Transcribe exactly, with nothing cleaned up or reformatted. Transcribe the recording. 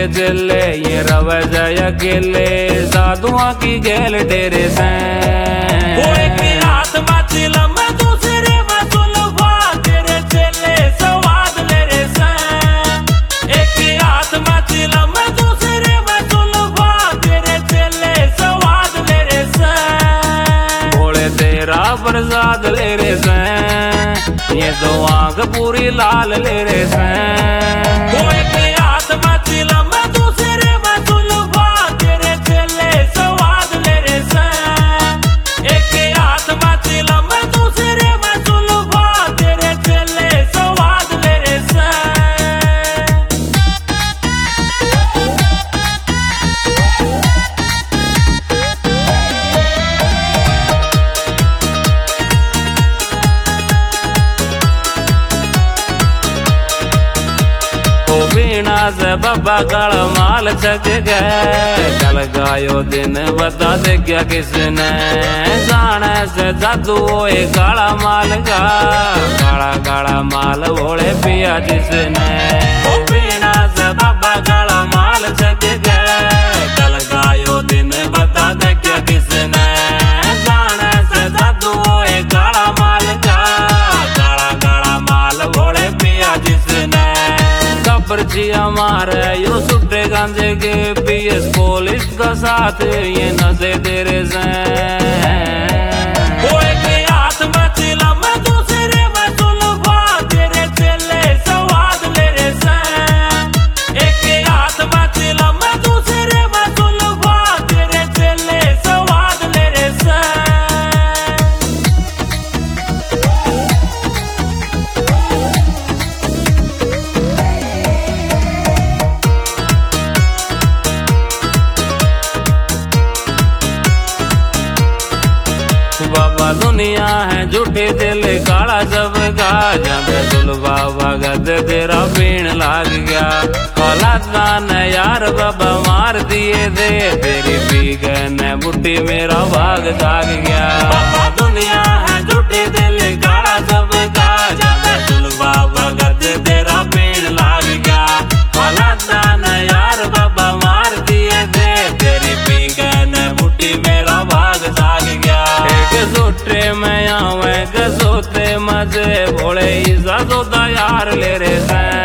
तेरे चले ये रवे जय अकेले साधुआ की गेल डेरे से वो एक हाथ में चिलम दूसरे में सुलभा तेरे चले स्वाद ले रे से एक हाथ में चिलम दूसरे में सुलभा तेरे चले स्वाद ले रे से भोले तेरा प्रसाद ले रे से ये तो आंख पूरी लाल ले रे से वो एक हाथ में चिलम दूसरे में सुलभा तेरे चले स्वाद ले रे से एक हाथ में चिलम दूसरे में सुलभा तेरे चले स्वाद ले रे से बीणा से बाबा काला माल छक गए कल गायो दिन बता दे क्या किसने जाने से जादू ये काला माल का काला काला माल भोले पिया जिसने बीणा से बाबा काला माल छक गए कल गायो दिन बता दे क्या किसने जाने से जादू ये काला माल का काला काला माल भोले पिया जिसने पर्ची हमारे यो सुट्टे गांजे के पीएस पुलिस का साथ ये नशे तेरे से वो एक हाथ में चिलम दूसरे में सुलभा तेरे चले स्वाद ले रे से एक हाथ में चिलम दूसरे में सुलभा तेरे चले स्वाद ले रे से बाबा दुनिया है झूठे दिल काला सब का जब दुलबा भगत तेरा पीण लाग गया औलाद न यार बाबा मार दिए दे तेरी पीगन बुढ़ी मेरा भाग जाग गया बाबा दुनिया है झूठे दिल काला सब का जब दुलबा भगत तेरा पीण लाग गया औलाद न यार बाबा मार दिए दे तेरी पीगन बुढ़ी मेरा भाग जाग गया सोटे मैं आवे गसोते मजे भोले ईसा सोता यार ले रे से